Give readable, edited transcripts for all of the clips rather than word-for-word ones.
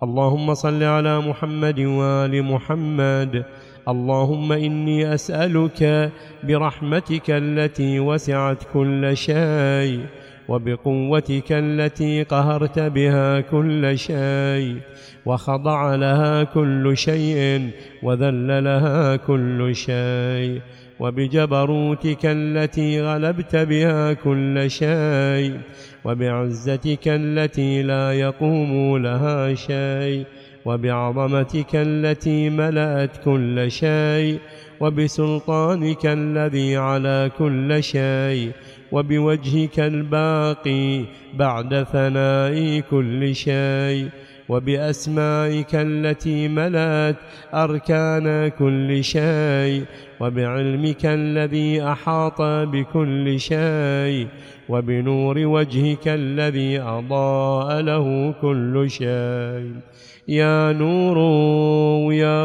اللهم صل على محمد وآل محمد. اللهم إني أسألك برحمتك التي وسعت كل شيء وبقوتك التي قهرت بها كل شيء وخضع لها كل شيء وذل لها كل شيء وبجبروتك التي غلبت بها كل شيء وبعزتك التي لا يقوم لها شيء وبعظمتك التي ملأت كل شيء وبسلطانك الذي على كل شيء وبوجهك الباقي بعد ثناء كل شيء وبأسمائك التي ملأت أركان كل شيء وبعلمك الذي أحاط بكل شيء وبنور وجهك الذي أضاء له كل شيء. يا نور يا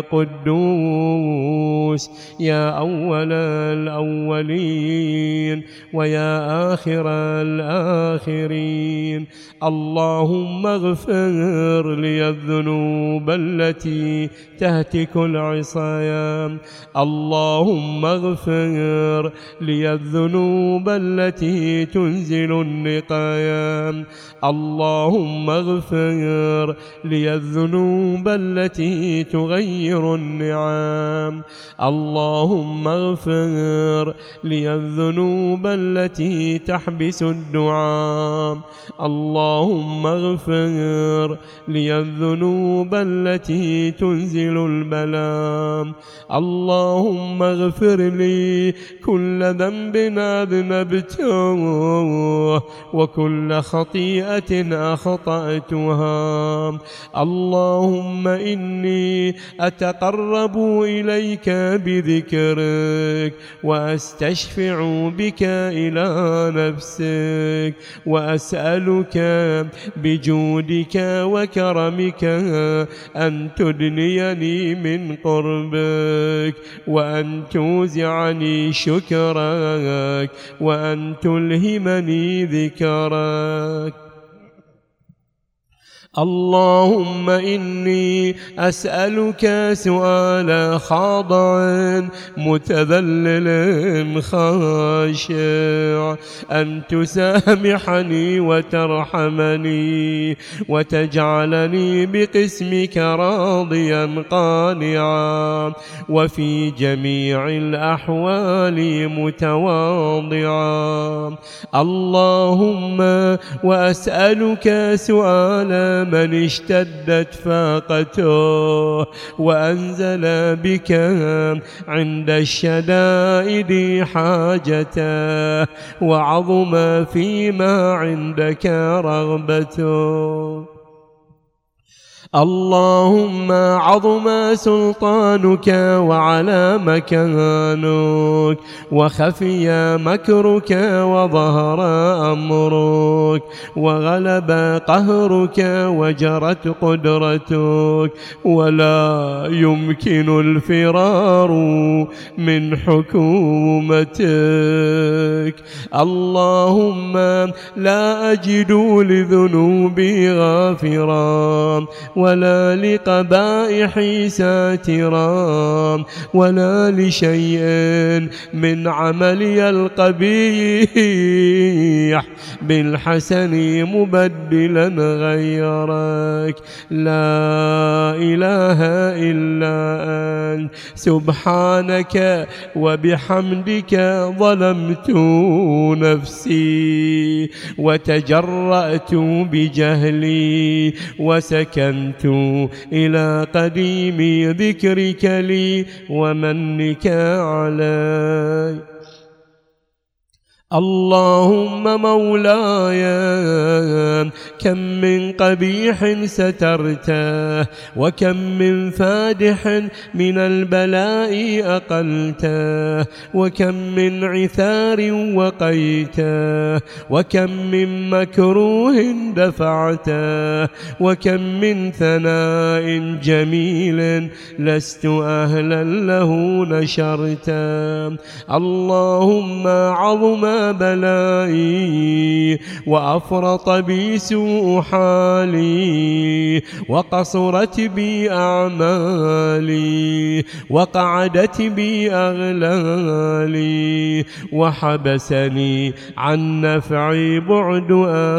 قدوس يا أول الأولين ويا آخر الآخرين، اللهم اغفر لي الذنوب التي تهتك العصيان، اللهم اغفر لي الذنوب التي تنزل النقايان، اللهم اغفر لي الذنوب التي تغير النعام، اللهم اغفر لي الذنوب التي تحبس الدعاء، اللهم اغفر لي الذنوب التي تنزل البلاء، اللهم اغفر لي كل ذنب أذنبته وكل خطيئة أخطأتها، اللهم إني أتقرب إليك بذكرك وأستشفع بك إلى نفسك وأسألك بجودك وكرمك أن تدنيني من قربك وأن توزعني شكرك وأن تلهمني ذكرك. اللهم إني أسألك سؤال خاضع متذلل خاشع أن تسامحني وترحمني وتجعلني بقسمك راضيا قانعا وفي جميع الأحوال متواضعا. اللهم وأسألك سؤال من اشتدت فاقته وأنزل بك عند الشدائد حاجته وعظم فيما عندك رغبته. اللهم عظم سلطانك وعلى مكانك وخفي مكرك وظهر أمرك وغلب قهرك وجرت قدرتك ولا يمكن الفرار من حكومتك. اللهم لا أجد لذنوبي غافرا ولا لقبائحي ساترا ولا لشيء من عملي القبيح بالحسن مبدلا غيرك. لا إله إلا أنت سبحانك وبحمدك ظلمت نفسي وتجرأت بجهلي وسكنت إلى قديم ذكرك لي ومنك علي. اللهم مولاي كم من قبيح سترته وكم من فادح من البلاء أقلته وكم من عثار وقيته وكم من مكروه دفعته وكم من ثناء جميل لست أهلا له نشرته. اللهم عظم بلائي، وأفرط بي سوء حالي، وقصرت بي أعمالي، وقعدت بي أغلالي، وحبسني عن نفعي بعد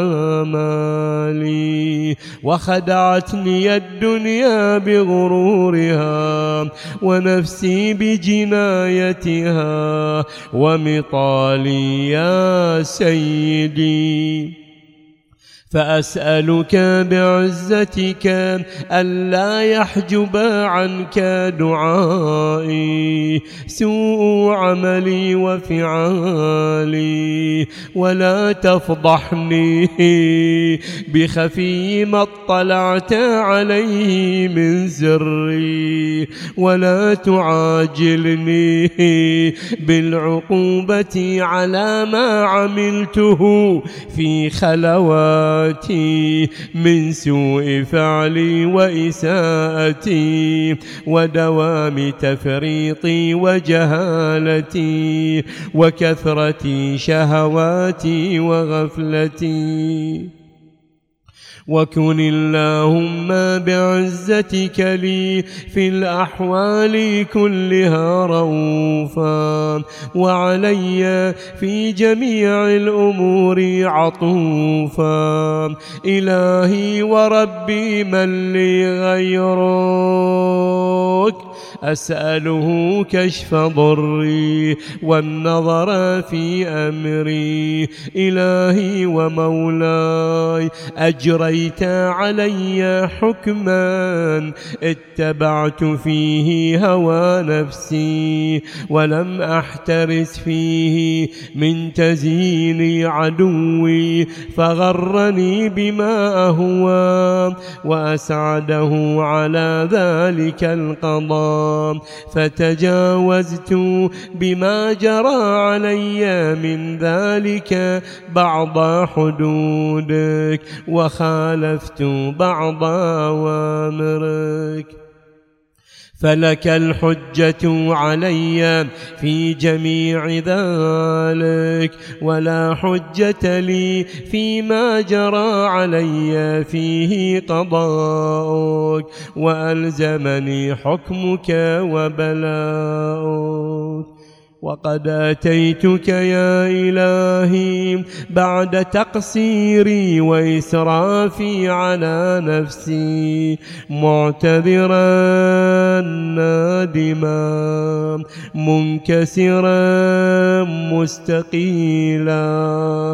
آمالي، وخدعتني الدنيا بغرورها، ونفسي بجنايتها، ومطالي يا سيدي. فأسألك بعزتك ألا يحجب عنك دعائي سوء عملي وفعالي، ولا تفضحني بخفي ما اطلعت عليه من سري، ولا تعاجلني بالعقوبة على ما عملته في خلواتي من سوء فعلي وإساءتي، ودوام تفريطي وجهالتي، وكثرة شهواتي وغفلتي. وكن اللهم بعزتك لي في الأحوال كلها رؤوفا، وعلي في جميع الأمور عطوفا. إلهي وربي من لي غيرك، أسأله كشف ضري والنظر في أمري. إلهي ومولاي، أجريت علي حكما اتبعت فيه هوى نفسي، ولم أحترس فيه من تزيين عدوي، فغرني بما أهوى وأسعده على ذلك القضاء. فتجاوزت بما جرى علي من ذلك بعض حدودك، وخالفت بعض أوامرك. فلك الحجة علي في جميع ذلك، ولا حجة لي فيما جرى علي فيه قضاؤك، وألزمني حكمك وبلاؤك. وقد أتيتك يا إلهي بعد تقصيري وإسرافي على نفسي، معتذرا نادما منكسرا مستقيلا،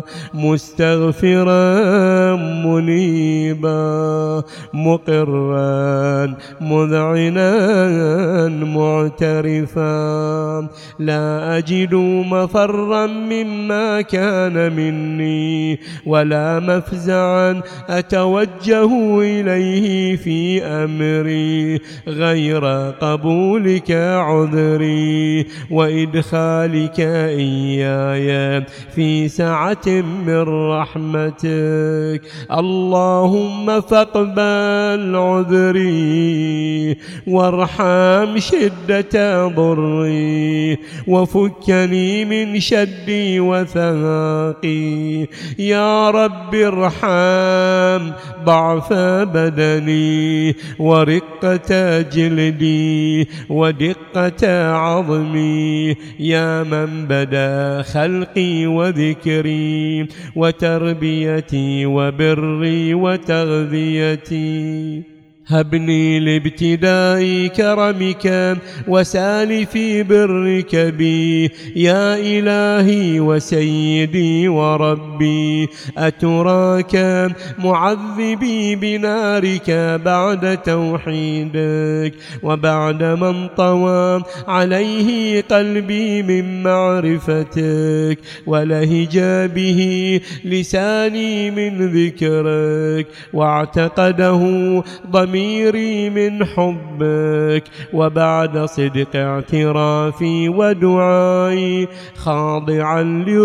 مستغفرا منيبا، مقرا مذعنا معترفا. لا أجد مفرا مما كان مني، ولا مفزعا أتوجه إليه في أمري غير قبولك عذري، وإدخالك إياي في سعة من رحمتك. اللهم فاقبل عذري، وارحم شدة ضري، وفكني من شدي وثاقي. يا رب ارحم ضعف بدني، ورقة جلدي، ودقة عظمي، يا من بدا خلقي وذكري وتربيتي وبري وتغذيتي. هبني لابتداء كرمك وسالف برك بي، يا إلهي وسيدي وربي. أتراك معذبي بنارك بعد توحيدك، وبعد من طوى عليه قلبي من معرفتك، ولهج به لساني من ذكرك، واعتقده ضميري ضميري من حبك، وبعد صدق اعترافي ودعائي خاضعا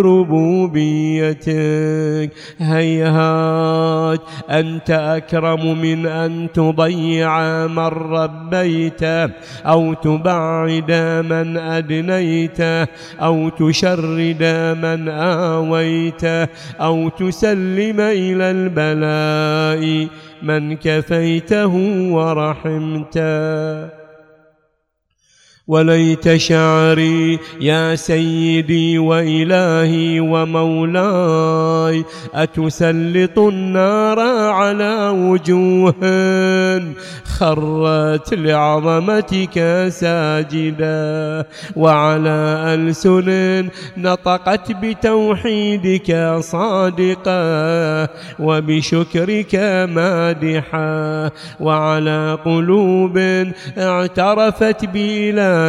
لربوبيتك. هيهات أنت أكرم من أن تضيع من ربيت، أو تبعد من أدنيت، أو تشرد من آويت، أو تسلم إلى البلاء من كفيته ورحمته. وليت شعري يا سيدي وإلهي ومولاي أتسلط النار على وجوه خرت لعظمتك ساجدا، وعلى ألسن نطقت بتوحيدك صادقة وبشكرك مادحة، وعلى قلوب اعترفت بإلهيتك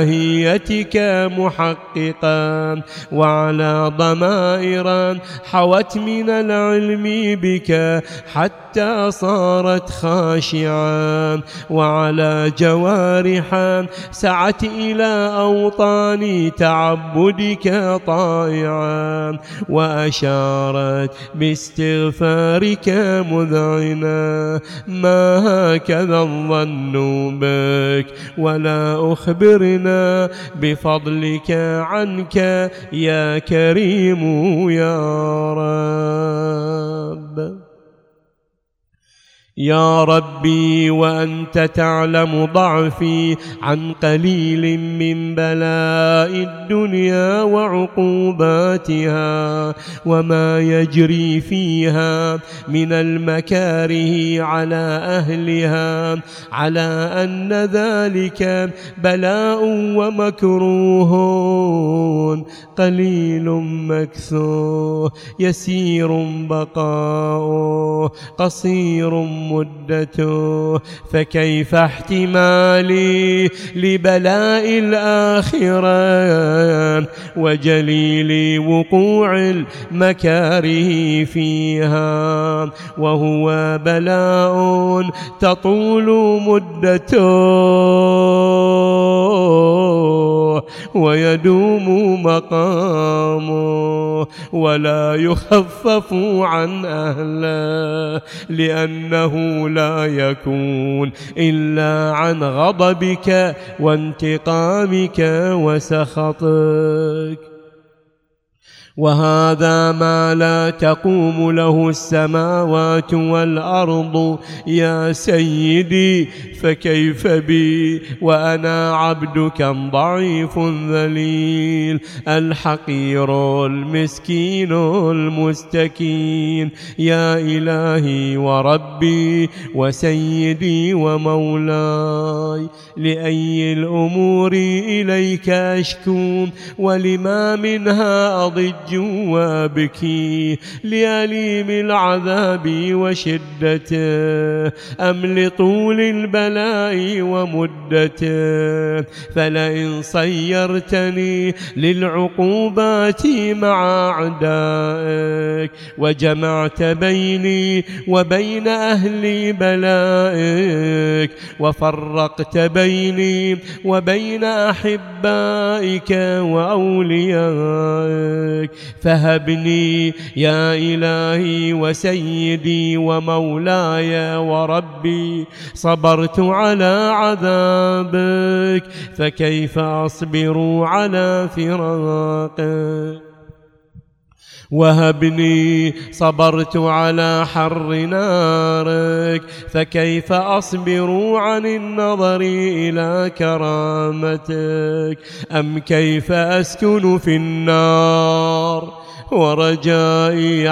محققا، وعلى ضمائر حوت من العلم بك حتى صارت خاشعا، وعلى جوارح سعت إلى أوطان تعبدك طائعا، وأشارت باستغفارك مذعنا. ما هكذا الظن بك، ولا أخبرنا بفضلك عنك يا كريم يا رب. يا ربي وأنت تعلم ضعفي عن قليل من بلاء الدنيا وعقوباتها وما يجري فيها من المكاره على أهلها، على أن ذلك بلاء ومكروه قليل مكثوه، يسير بقاؤه، قصير مدته، فكيف احتمالي لبلاء الآخرة وجليل وقوع المكاره فيها، وهو بلاء تطول مدته ويدوم مقامه ولا يخفف عن أهله، لأنه لا يكون إلا عن غضبك وانتقامك وسخطك. وهذا ما لا تقوم له السماوات والأرض يا سيدي، فكيف بي وأنا عبدك ضعيف ذليل الحقير المسكين المستكين. يا إلهي وربي وسيدي ومولاي، لأي الأمور إليك أشكو، ولما منها أضج وابكي، لأليم العذاب وشدته أم لطول البلاء ومدته؟ فلئن صيرتني للعقوبات مع أعدائك وجمعت بيني وبين أهل بلائك وفرقت بيني وبين أحبائك وأوليائك، فهبني يا إلهي وسيدي ومولاي وربي، صبرت على عذابك فكيف أصبر على فراقك؟ وهبني صبرت على حر نارك فكيف أصبر عن النظر إلى كرامتك؟ أم كيف أسكن في النار ورجائي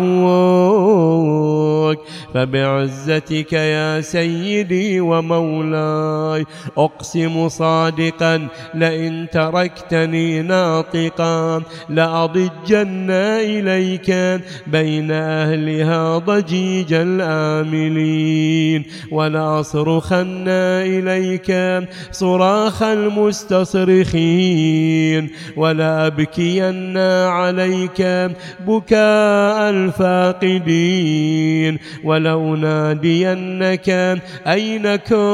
عفوك؟ فبعزتك يا سيدي ومولاي أقسم صادقا لئن تركتني ناطقا لأضجن إليك بين أهلها ضجيج الآملين، ولأصرخن إليك صراخ المستصرخين، ولأبكين عليك بكاء الفاقدين، ولأنادينك أين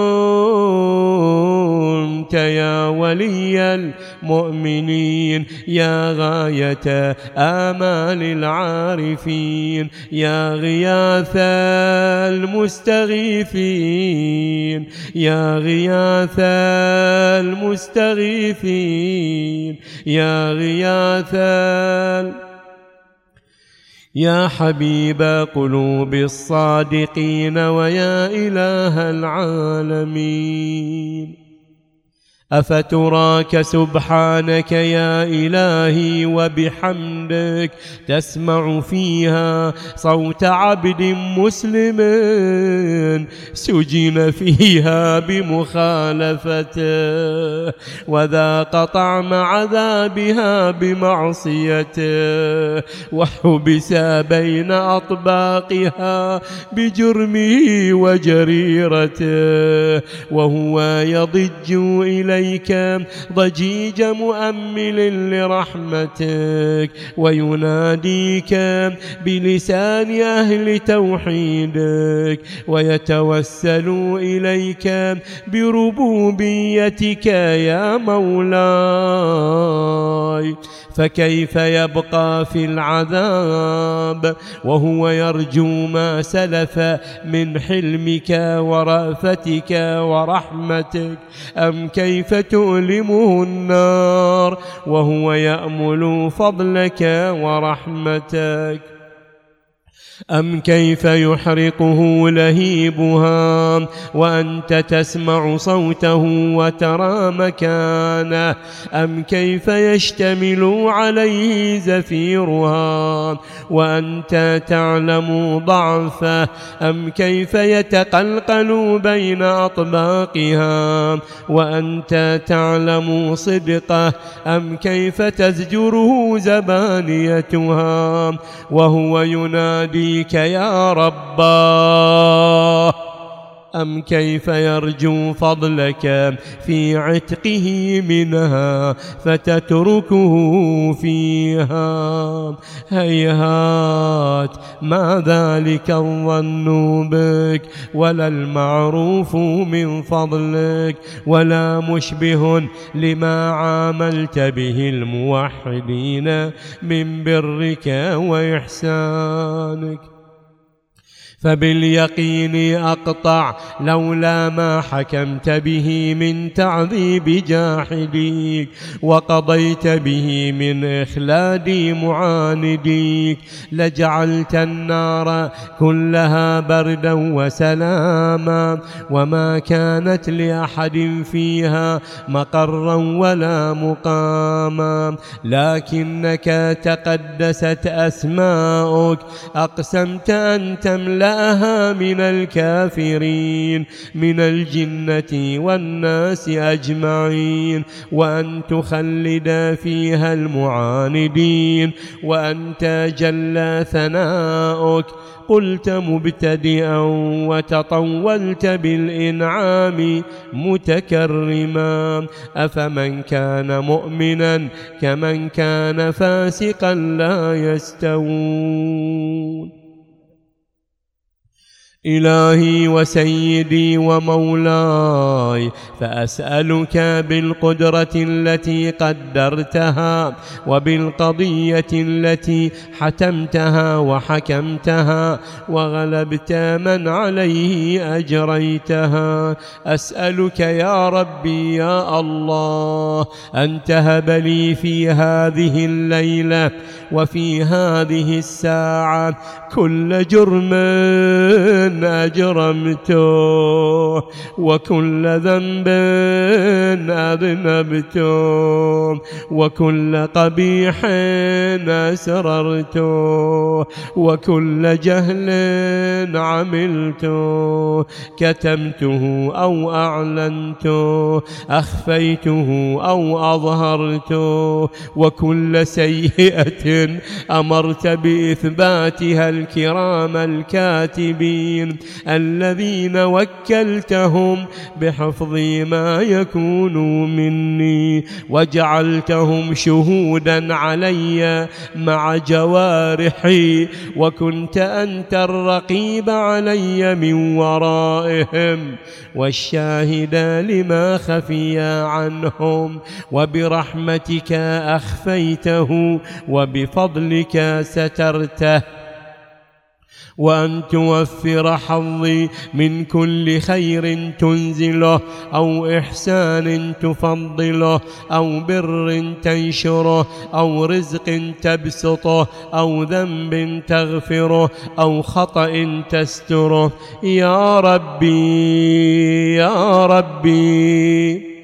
كنت يا ولي المؤمنين، يا غاية آمال العارفين، يا غياث المستغيثين، يا غياث المستغيثين، يا غياث يا حبيب قلوب الصادقين، ويا إله العالمين. أفتراك سبحانك يا إلهي وبحمدك تسمع فيها صوت عبد مسلم سجن فيها بمخالفته، وذاق طعم عذابها بمعصيته، وحبس بين أطباقها بجرمه وجريرته، وهو يضج إليك ضجيج مؤمل لرحمتك، ويناديك بلسان أهل توحيدك، ويتوسل إليك بربوبيتك يا مولاي. فكيف يبقى في العذاب وهو يرجو ما سلف من حلمك ورأفتك ورحمتك؟ أم كيف تؤلمه النار وهو يأمل فضلك ورحمتك؟ أم كيف يحرقه لهيبها وأنت تسمع صوته وترى مكانه؟ أم كيف يشتمل عليه زفيرها وأنت تعلم ضعفه؟ أم كيف يتقلقل بين أطباقها وأنت تعلم صدقه؟ أم كيف تزجره زبانيتها وهو ينادي يا رباه؟ أم كيف يرجو فضلك في عتقه منها فتتركه فيها؟ هيهات ما ذلك الظن بك، ولا المعروف من فضلك، ولا مشبه لما عاملت به الموحدين من برك وإحسانك. فباليقين أقطع لولا ما حكمت به من تعذيب جاحديك، وقضيت به من إخلاد معانديك، لجعلت النار كلها بردا وسلاما، وما كانت لأحد فيها مقرا ولا مقاما، لكنك تقدست أسماؤك أقسمت أن تملأ من الكافرين من الجنة والناس أجمعين، وأن تخلد فيها المعاندين، وأنت جل ثناؤك قلت مبتدئا وتطولت بالإنعام متكرما. أفمن كان مؤمنا كمن كان فاسقا لا يستوون. إلهي وسيدي ومولاي، فأسألك بالقدرة التي قدرتها وبالقضية التي حتمتها وحكمتها وغلبت من عليه أجريتها، أسألك يا ربي يا الله أن تهب لي في هذه الليلة وفي هذه الساعة كل جرم أجرمته وكل ذنب أذنبته وكل قبيح أسررته وكل جهل عملته، كتمته أو أعلنته، أخفيته أو أظهرته، وكل سيئة أمرت بإثباتها الكرام الكاتبين المؤمنين الذين وكلتهم بحفظ ما يكون مني وجعلتهم شهودا علي مع جوارحي، وكنت أنت الرقيب علي من ورائهم والشاهد لما خفي عنهم، وبرحمتك أخفيته وبفضلك سترته، وأن توفر حظي من كل خير تنزله أو إحسان تفضله أو بر تنشره أو رزق تبسطه أو ذنب تغفره أو خطأ تستره. يا ربي يا ربي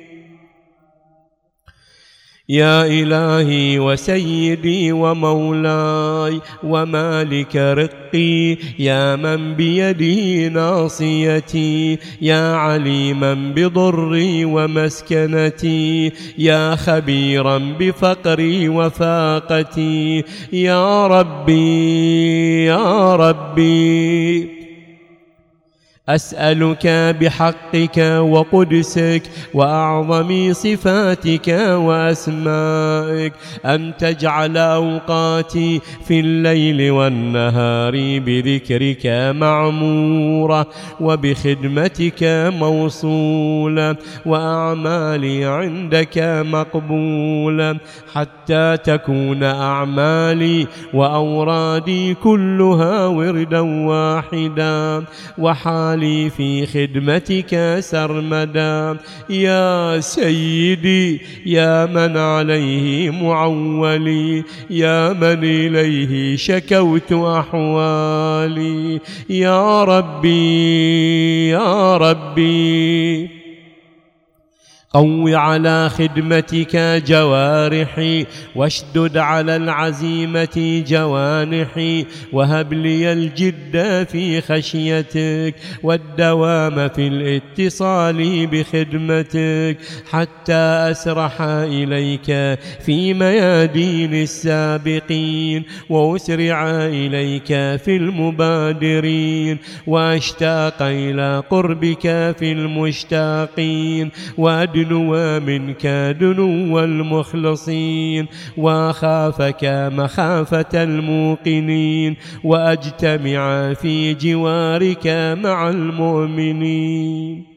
يا إلهي وسيدي ومولاي ومالك رقي، يا من بيده ناصيتي، يا عليما بضري ومسكنتي، يا خبيرا بفقري وفاقتي، يا ربي يا ربي أسألك بحقك وقدسك وأعظم صفاتك وأسمائك أن تجعل أوقاتي في الليل والنهار بذكرك معمورة وبخدمتك موصولة وأعمالي عندك مقبولة، حتى تكون أعمالي وأورادي كلها وردا واحدا، وحالي في خدمتك سرمدا. يا سيدي يا من عليه معولي، يا من إليه شكوت أحوالي، يا ربي يا ربي قو على خدمتك جوارحي، واشدد على العزيمة جوانحي، وهب لي الجد في خشيتك والدوام في الاتصال بخدمتك، حتى أسرح إليك في ميادين السابقين، وأسرع إليك في المبادرين، وأشتاق إلى قربك في المشتاقين، وأدنو منك دنو المخلصين، وأخافك مخافة الموقنين، وأجتمع في جوارك مع المؤمنين.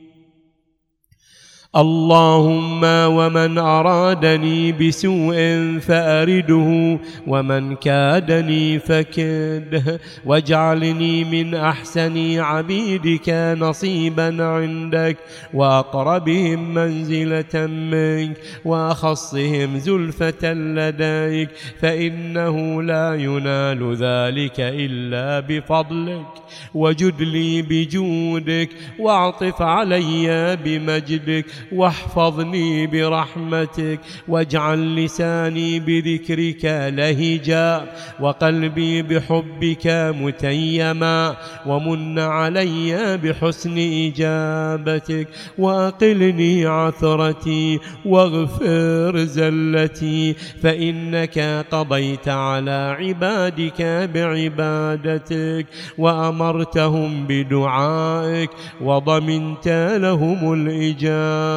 اللهم ومن أرادني بسوء فأرده، ومن كادني فكده، واجعلني من أحسن عبيدك نصيبا عندك، وأقربهم منزلة منك، وأخصهم زلفة لديك، فإنه لا ينال ذلك إلا بفضلك، وجد لي بجودك، واعطف علي بمجدك، واحفظني برحمتك، واجعل لساني بذكرك لهجا، وقلبي بحبك متيما، ومن علي بحسن إجابتك، وأقلني عثرتي واغفر زلتي، فإنك قضيت على عبادك بعبادتك، وأمرتهم بدعائك، وضمنت لهم الإجابة.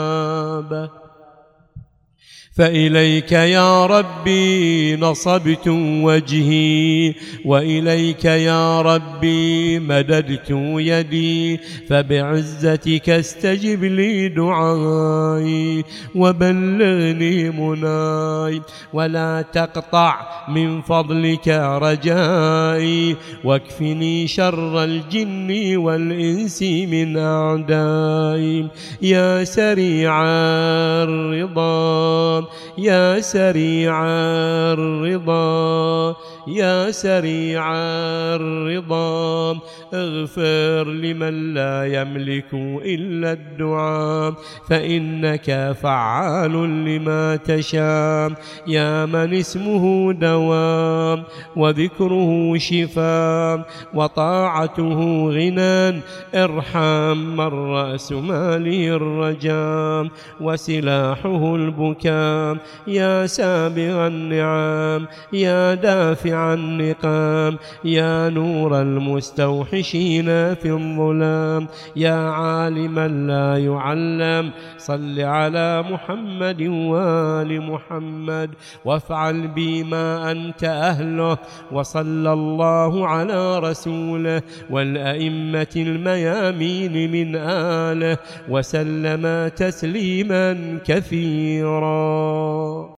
فإليك يا ربي نصبت وجهي، وإليك يا ربي مددت يدي، فبعزتك استجب لي دعائي، وبلغني مناي، ولا تقطع من فضلك رجائي، واكفني شر الجن والإنس من أعدائي. يا سريع الرضا يا سريع الرضا يا سريع الرضا، اغفر لمن لا يملك إلا الدعاء، فإنك فعال لما تشاء. يا من اسمه دوام، وذكره شفاء، وطاعته غنى، ارحم من رأس ماله الرجاء، وسلاحه البكاء. يا سابغ النعم، يا دافع سامع النقام، يا نور المستوحشين في الظلام، يا عالما لا يعلم، صل على محمد وآل محمد وافعل بي ما أنت أهله. وصلى الله على رسوله والأئمة الميامين من آله وسلم تسليما كثيرا.